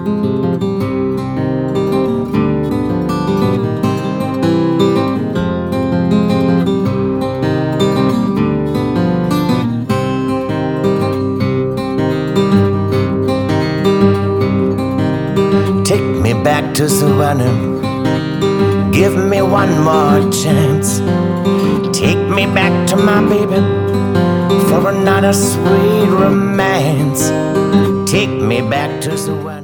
Take me back to Savannah, give me one more chance. Take me back to my baby for another sweet romance. Take me back to Savannah.